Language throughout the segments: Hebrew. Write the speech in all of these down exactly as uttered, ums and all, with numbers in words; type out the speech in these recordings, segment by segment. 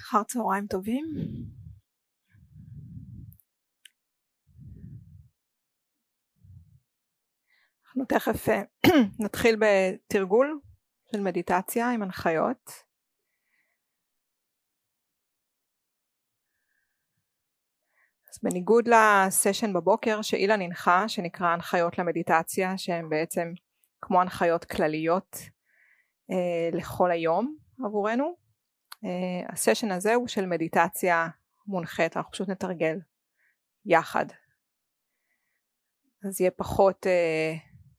אחר צהריים טובים. אנחנו תכף נתחיל בתרגול של מדיטציה עם הנחיות. אז בניגוד לסשן בבוקר שאילן הנחה, שנקרא הנחיות למדיטציה, שהן בעצם כמו הנחיות כלליות אה, לכל היום עבורנו, אה, הסשן הזה הוא של מדיטציה מונחית, אנחנו פשוט נתרגל יחד. אז יהיה פחות אה,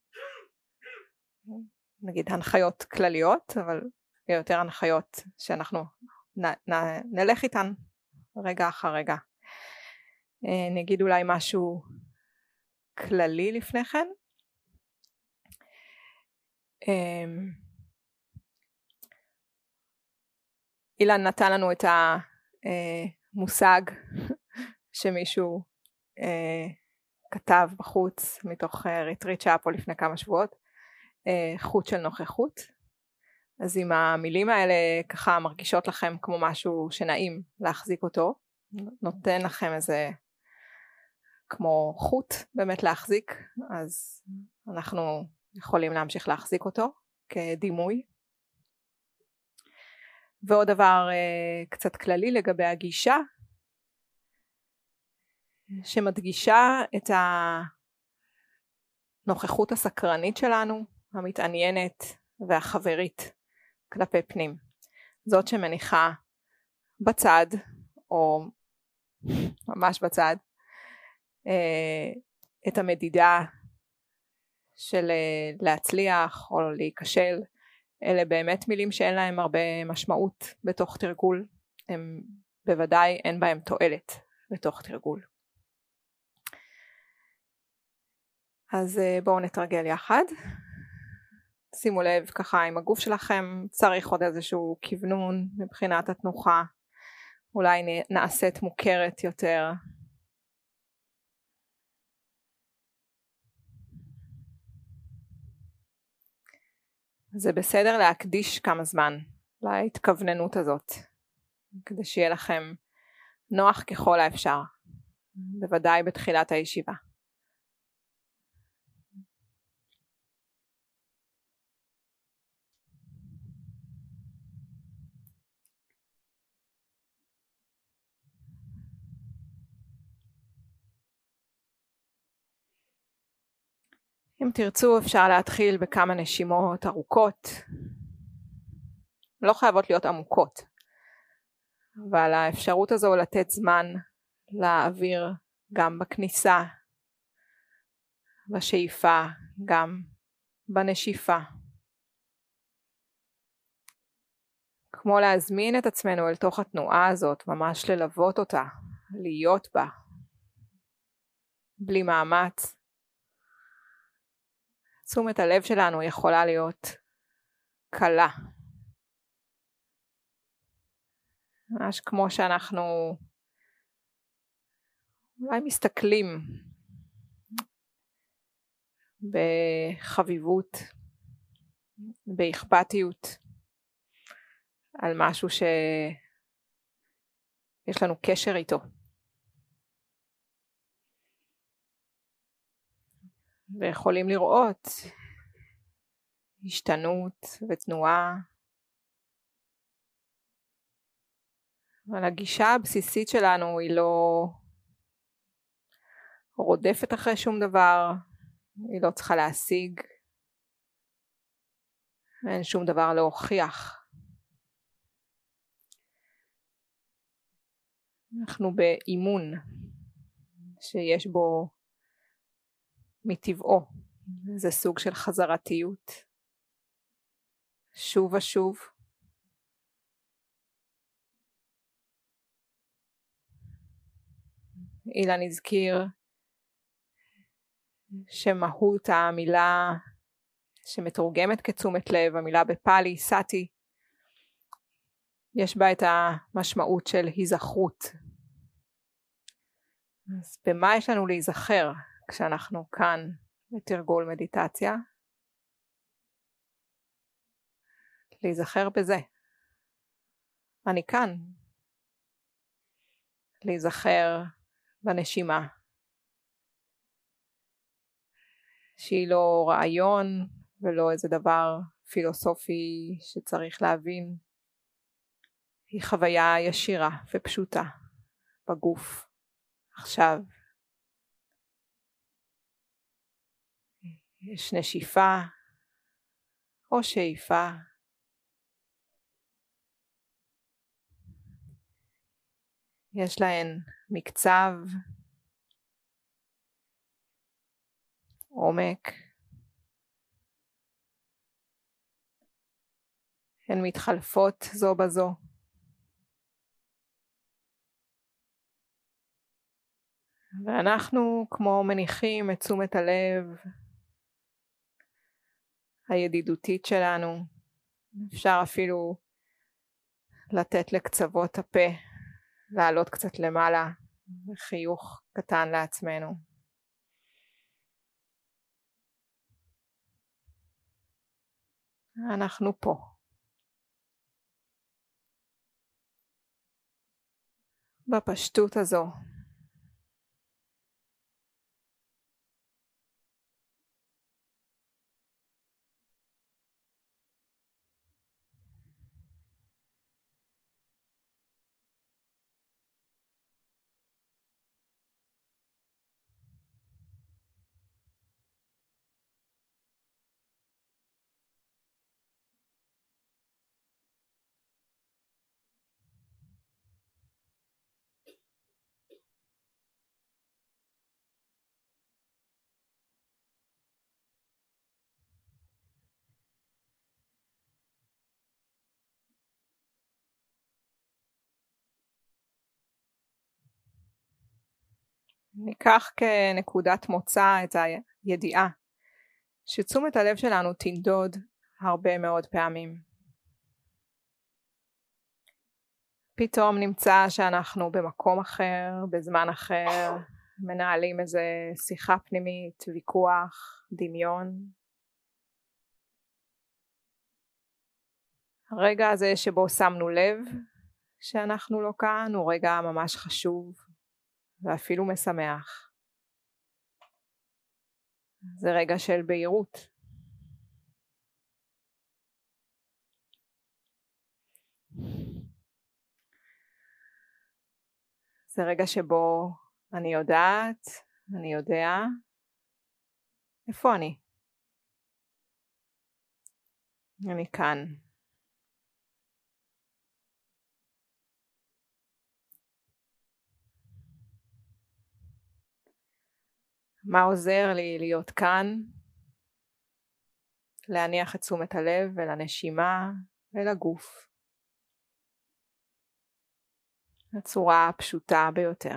נגיד הנחיות כלליות, אבל יהיה יותר הנחיות שאנחנו נ, נ, נלך איתן רגע אחר רגע. אה, נגיד אולי משהו כללי לפני כן. אה, אילן נתן לנו את המושג שמישהו אה, כתב בחוץ מתוך ריטריט שהיה פה לפני כמה שבועות, חוט של נוכחות. אז אם המילים האלה ככה מרגישות לכם כמו משהו שנעים להחזיק אותו, נותן לכם איזה כמו חוט באמת להחזיק, אז אנחנו יכולים להמשיך להחזיק אותו כדימוי. ועוד דבר קצת כללי לגבי הגישה, שמדגישה את הנוכחות הסקרנית שלנו, המתעניינת והחברית כלפי פנים. זאת שמניחה בצד, או ממש בצד, את המדידה של להצליח או להיכשל. אלה באמת מילים שאין להם הרבה משמעות בתוך תרגול, הם בוודאי אין בהם תועלת בתוך תרגול. אז בואו נתרגל יחד. שימו לב ככה עם הגוף שלכם, צריך עוד איזשהו כיוונון מבחינת התנוחה, אולי נעשית מוכרת יותר. זה בסדר להקדיש כמה זמן להתכווננות הזאת, כדי שיהיה לכם נוח ככל האפשר, בוודאי בתחילת הישיבה. אם תרצו אפשר להתחיל בכמה נשימות ארוכות, לא חייבות להיות עמוקות, אבל האפשרות הזו לתת זמן לאוויר גם בכניסה, בשאיפה, גם בנשיפה. כמו להזמין את עצמנו אל תוך התנועה הזאת, ממש ללוות אותה, להיות בה, בלי מאמץ. תשומת הלב שלנו יכולה להיות קלה. ממש כמו שאנחנו אולי מסתכלים בחביבות, באכפתיות, על משהו שיש לנו קשר איתו. ויכולים לראות השתנות ותנועה. אבל הגישה הבסיסית שלנו היא לא רודפת אחרי שום דבר, היא לא צריכה להשיג, אין שום דבר להוכיח. אנחנו באימון שיש בו מטבעו, זה סוג של חזרתיות, שוב ושוב. אילן הזכיר שמהות המילה שמתורגמת כתשומת לב, המילה בפאלי, סאטי, יש בה את המשמעות של היזכרות. אז במה יש לנו להיזכר כשאנחנו כאן בתרגול מדיטציה? להיזכר בזה. אני כאן, להיזכר בנשימה, שהיא לא רעיון ולא איזה דבר פילוסופי שצריך להבין, היא חוויה ישירה ופשוטה בגוף עכשיו. יש נשיפה או שאיפה, יש להן מקצב, עומק, הן מתחלפות זו בזו. ואנחנו כמו מניחים את תשומת הלב הידידותית שלנו, אפשר אפילו לתת לקצוות הפה, לעלות קצת למעלה, וחיוך קטן לעצמנו. אנחנו פה. בפשטות הזו. ניקח כנקודת מוצא את הידיעה שתשומת הלב שלנו תנדוד הרבה מאוד פעמים. פתאום נמצא שאנחנו במקום אחר, בזמן אחר, מנהלים איזה שיחה פנימית, ויכוח, דמיון. הרגע הזה שבו שמנו לב שאנחנו לא כאן הוא רגע ממש חשוב ואפילו משמח. זה רגע של בהירות. זה רגע שבו אני יודעת, אני יודע, איפה אני? אני כאן. מה עוזר לי להיות כאן? להניח את תשומת הלב ולנשימה ולגוף. בצורה הפשוטה ביותר.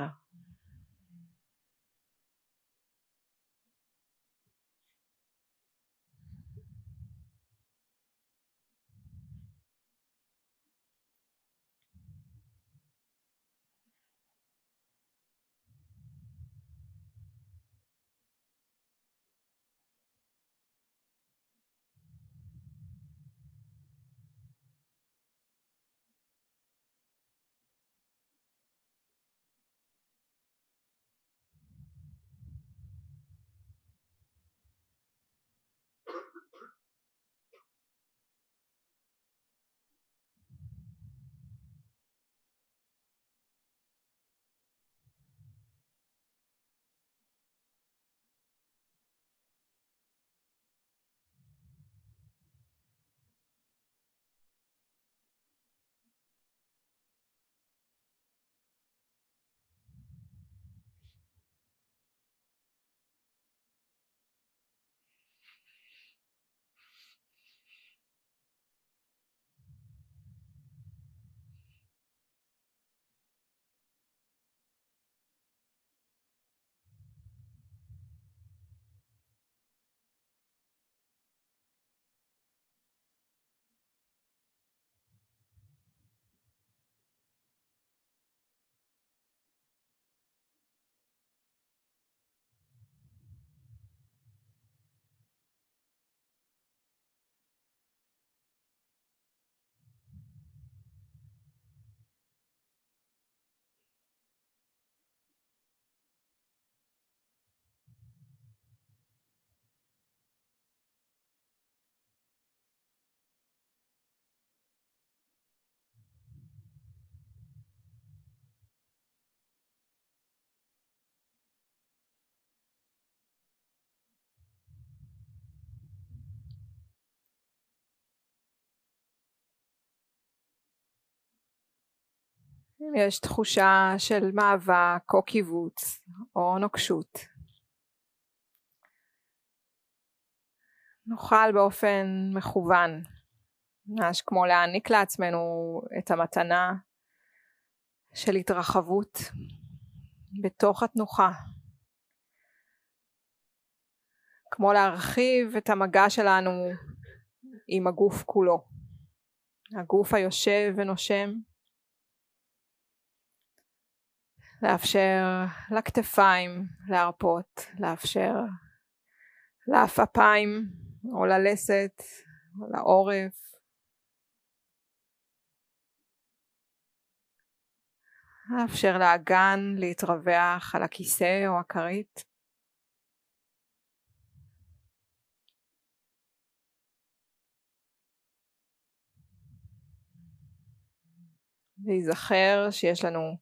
אם יש תחושה של מאבק או קיבוץ או נוקשות, נוכל באופן מכוון, ממש כמו להעניק לעצמנו את המתנה של התרחבות בתוך התנוחה, כמו להרחיב את המגע שלנו עם הגוף כולו, הגוף היושב ונושם, לאפשר לכתפיים להרפות, לאפשר לעפעפיים או ללסת או לעורף, לאפשר לאגן להתרווח על הכיסא או הכרית, להיזכר שיש לנו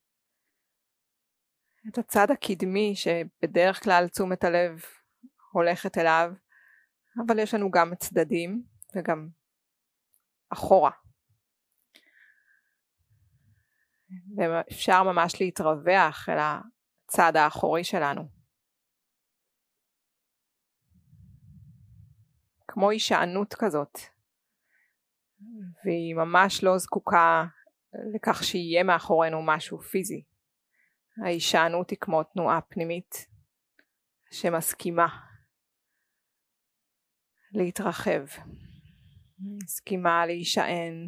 את הצד הקדמי שבדרך כלל תשומת הלב הולכת אליו, אבל יש לנו גם צדדים וגם אחורה. ואפשר ממש להתרווח אל הצד האחורי שלנו. כמו הישענות כזאת. והיא ממש לא זקוקה לכך שיהיה מאחורינו משהו פיזי. ההישענות היא כמו תנועה פנימית שמסכימה להתרחב. מסכימה להישען.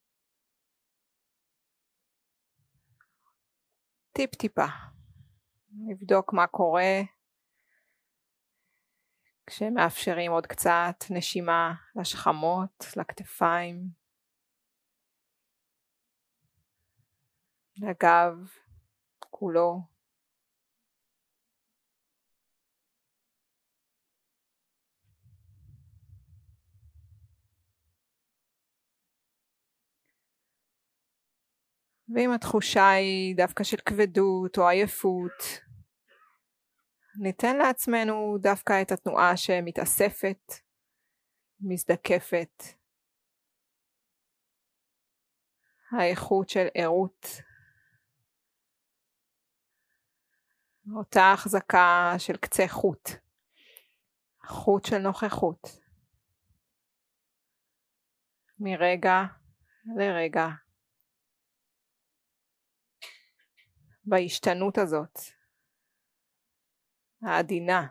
טיפ טיפה. לבדוק מה קורה כשמאפשרים עוד קצת נשימה לשכמות, לכתפיים, לגב כולו. ואם התחושה היא דווקא של כבדות או עייפות, ניתן לעצמנו דווקא את התנועה שמתאספת, מזדקפת. האיכות של ערות. אותה החזקה של קצה חוט. חוט של נוכחות. מרגע לרגע. בהשתנות הזאת. העדינה.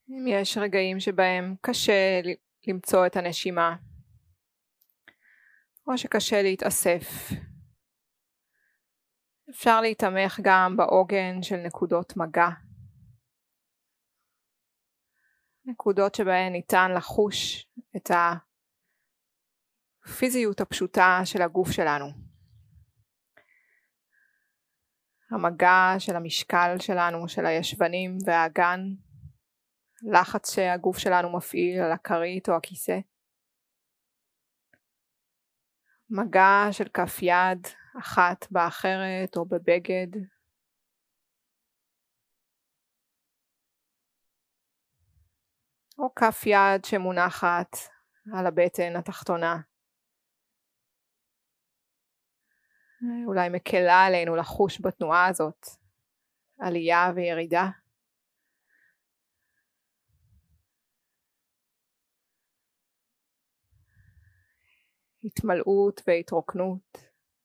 אם יש רגעים שבהם קשה למצוא את הנשימה, או שקשה להתאסף, אפשר להתמך גם בעוגן של נקודות מגע. נקודות שבהן ניתן לחוש את הפיזיות הפשוטה של הגוף שלנו. המגע של המשקל שלנו, של הישבנים והאגן, לחץ שהגוף שלנו מפעיל על הכרית או הכיסא. מגע של כף יד אחת באחרת או בבגד. או כף יד שמונחת על הבטן התחתונה. אולי מקלה עלינו לחוש בתנועה הזאת, עלייה וירידה. התמלאות והתרוקנות.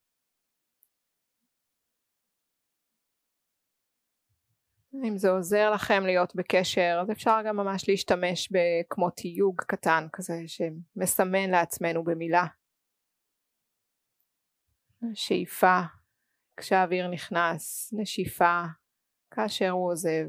אם זה עוזר לכם להיות בקשר, אז אפשר גם ממש להשתמש בכמו תיוג קטן כזה שמסמן לעצמנו במילה. שאיפה כשהאוויר נכנס, נשיפה כאשר הוא עוזב.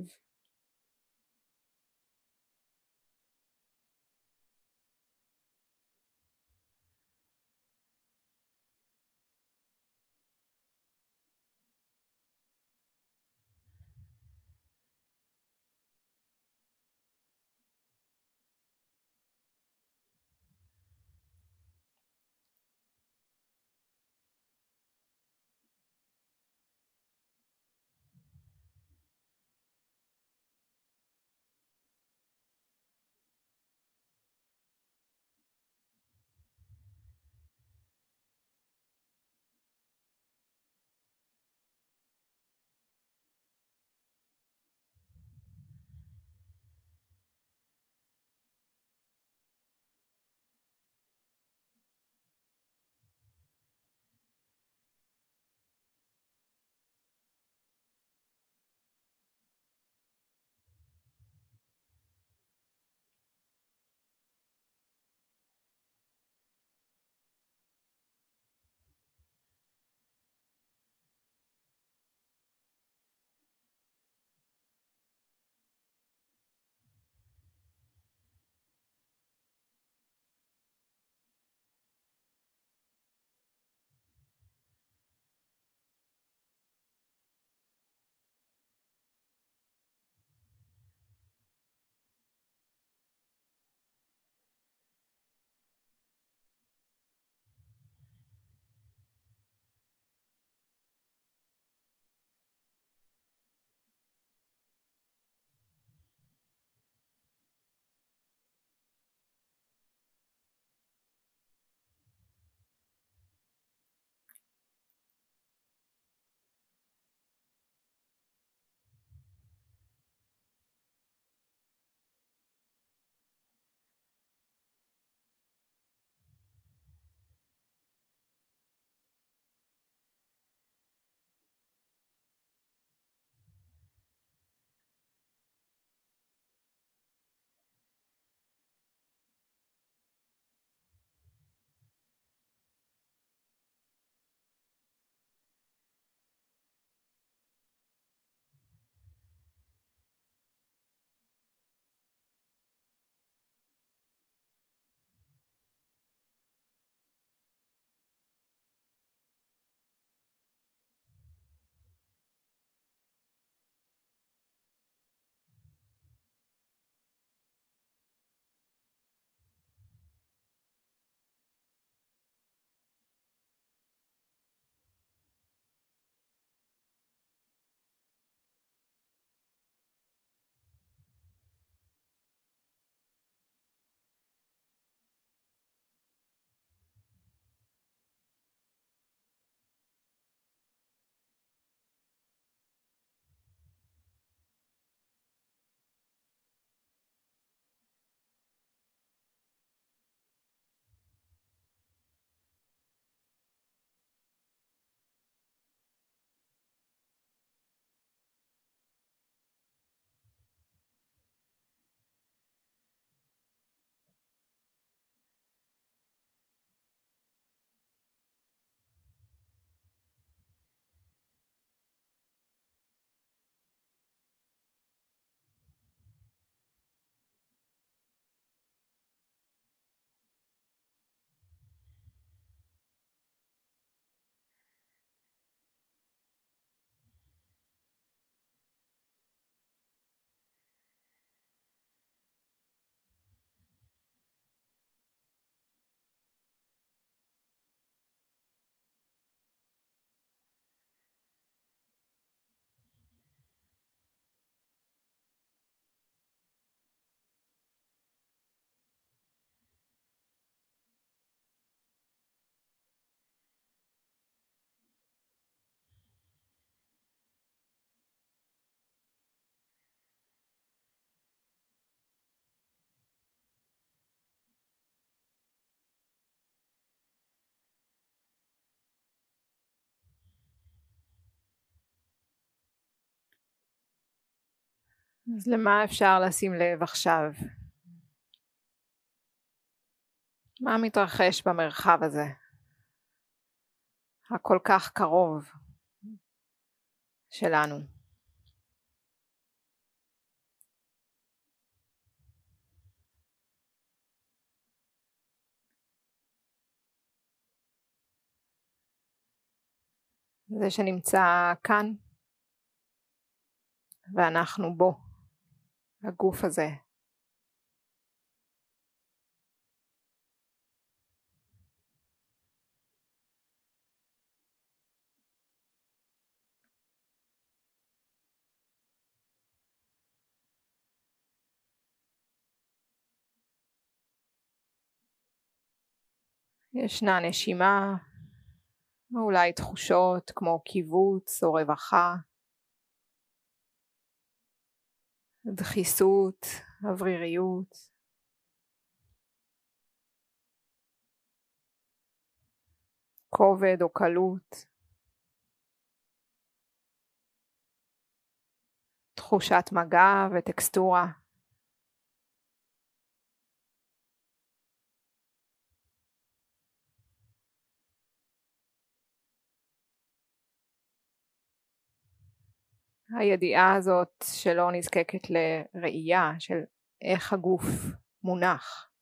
אז למה אפשר לשים לב עכשיו? מה מתרחש במרחב הזה? הכל כך קרוב שלנו. זה שנמצא כאן ואנחנו בו, הגוף הזה. ישנה נשימה, או אולי תחושות כמו קיבוץ או רווחה, דחיסות, אווריריות, כובד או קלות, תחושת מגע וטקסטורה. הידיעה הזאת שלא נזקקת לראייה של איך הגוף מונח.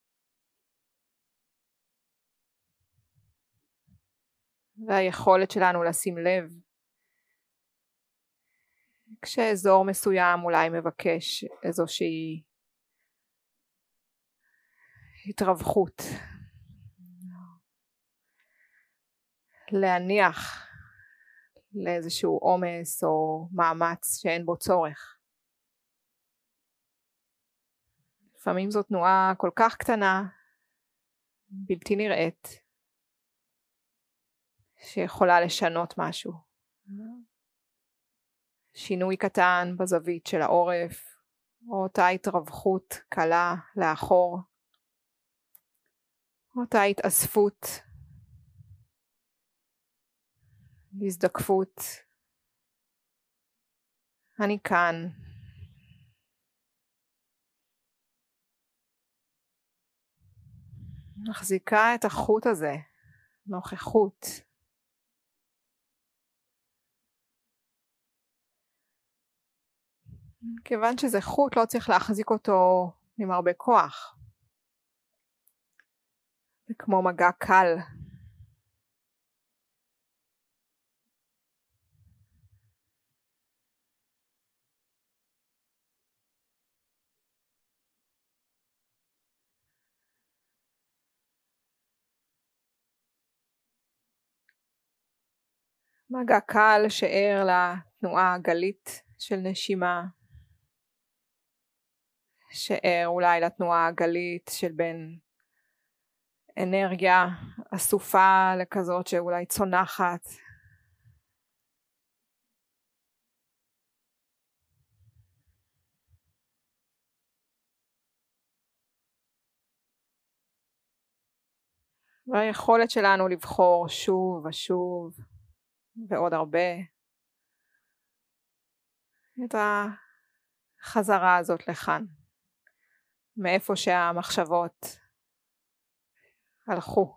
והיכולת שלנו לשים לב כשאזור מסוים אולי מבקש איזושהי התרווחות. להניח לאיזשהו עומס או מאמץ שאין בו צורך. לפעמים זו תנועה כל כך קטנה, בלתי נראית, שיכולה לשנות משהו. שינוי קטן בזווית של העורף, או אותה התרווחות קלה לאחור, אותה התאספות, הזדקפות. אני כאן. מחזיקה את החוט הזה, נוכחות. כיוון שזה חוט לא צריך להחזיק אותו עם הרבה כוח. זה כמו מגע קל. מגע קל שער לתנועה הגלית של נשימה. שער אולי לתנועה הגלית של בין אנרגיה אסופה לכזאת שאולי צונחת. והיכולת שלנו לבחור שוב ושוב ועוד הרבה את החזרה הזאת לכאן, מאיפה שהמחשבות הלכו.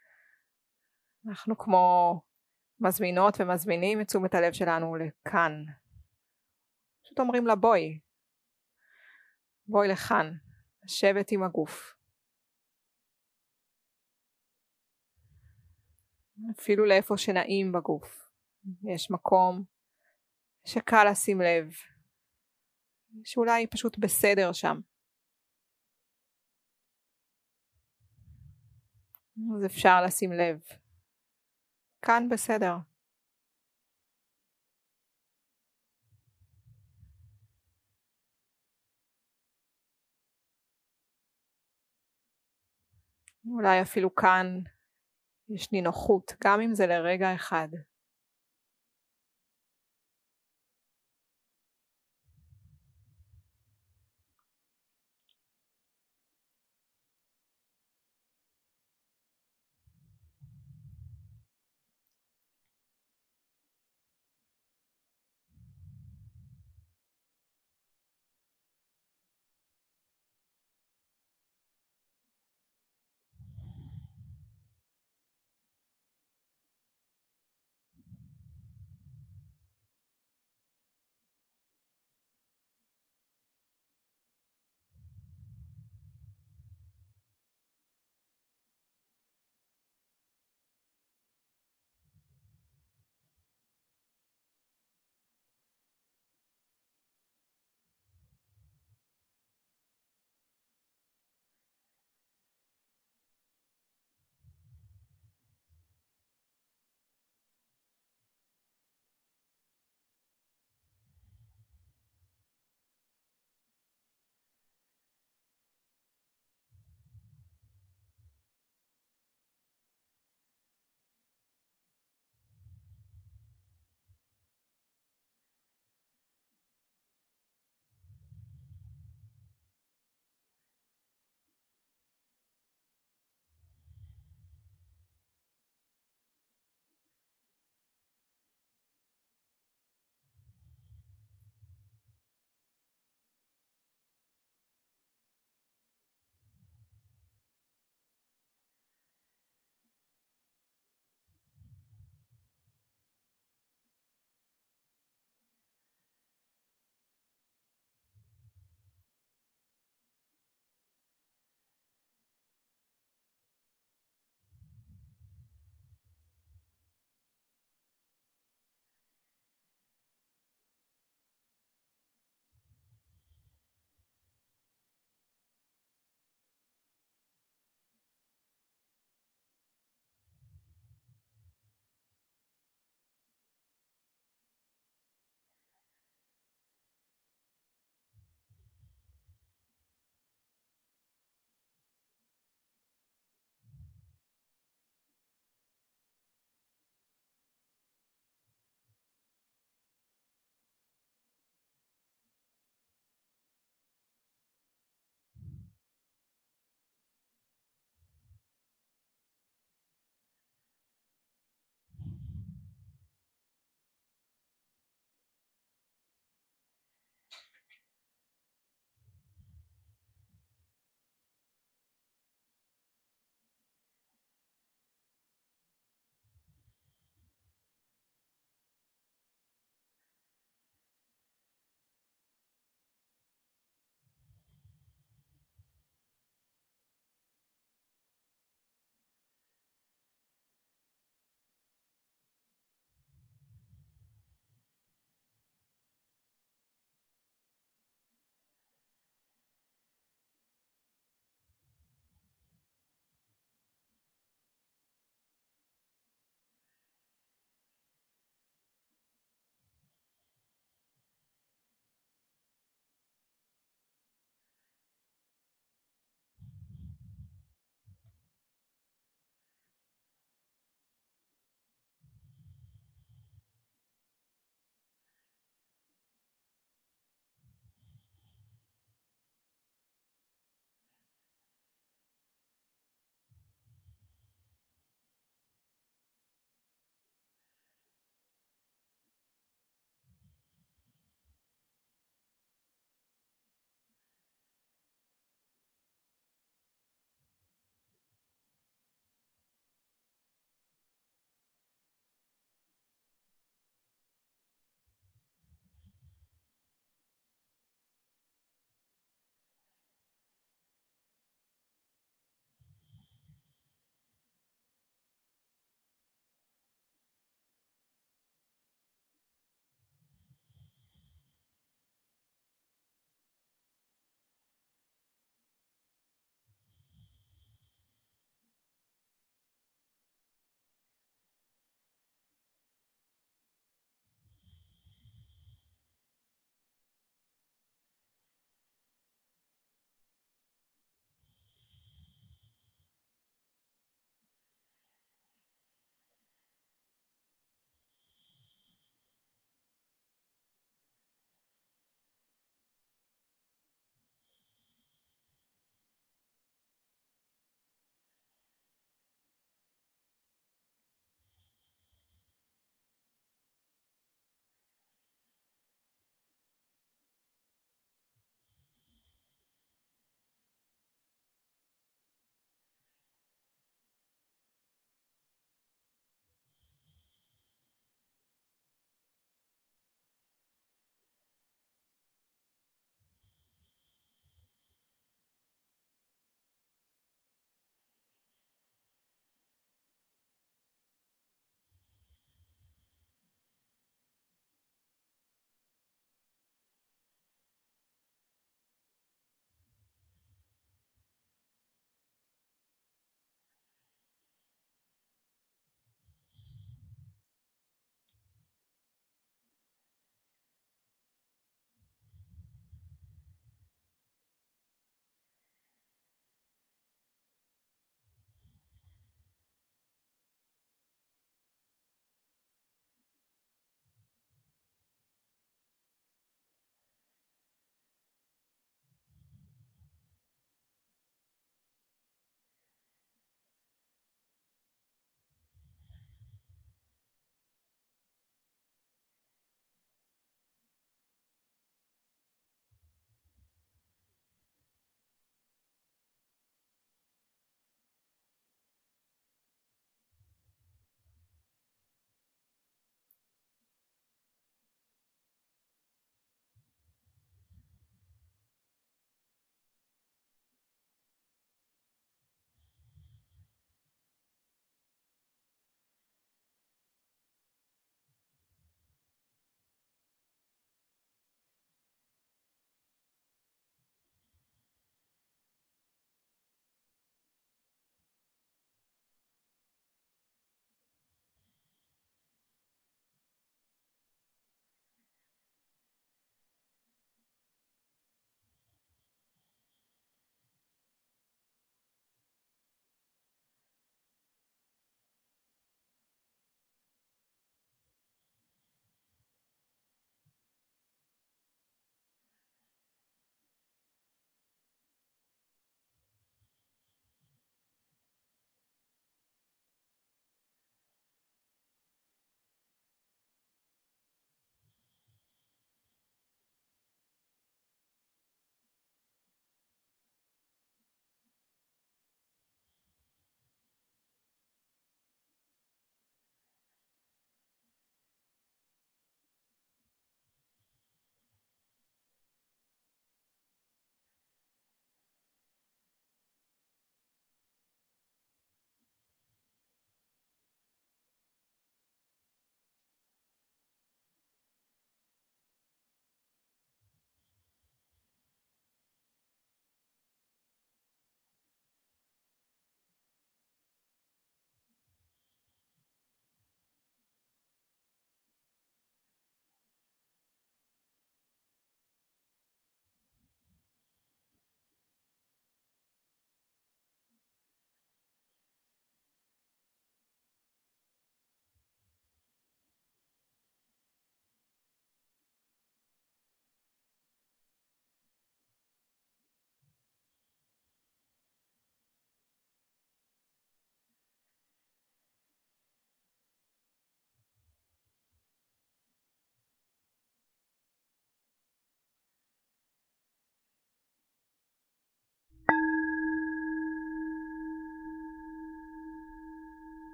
אנחנו כמו מזמינות ומזמינים את תשומת הלב שלנו לכאן. פשוט אומרים לה בואי, בואי לכאן, לשבת עם הגוף. אפילו לאיפה שנעים בגוף. יש מקום שקל לשים לב, שאולי פשוט בסדר שם. אז אפשר לשים לב. כאן בסדר. אולי אפילו כאן יש נינוחות, גם אם זה לרגע אחד.